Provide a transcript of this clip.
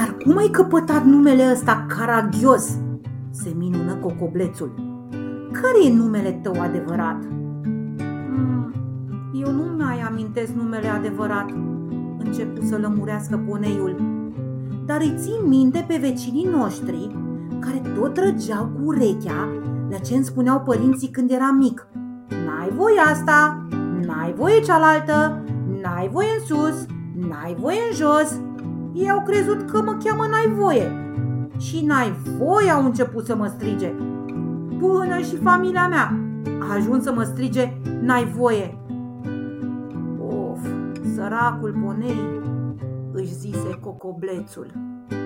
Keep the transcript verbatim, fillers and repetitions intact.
Dar cum ai căpătat numele ăsta caragios? Se minună Cocoblețul. Care e numele tău adevărat? Mm, eu nu mai amintesc numele adevărat, începu să lămurească poneiul. Dar îi țin minte pe vecinii noștri care tot trăgeau cu urechea la ce îmi spuneau părinții când eram mic. N-ai voie asta, n-ai voie cealaltă, n-ai voie în sus, n-ai voie în jos. Ei au crezut că mă cheamă N-ai voie. Și N-ai voie au început să mă strige. Până și familia mea a ajuns să mă strige N-ai voie. Of, săracul ponei, își zise Cocoblețul.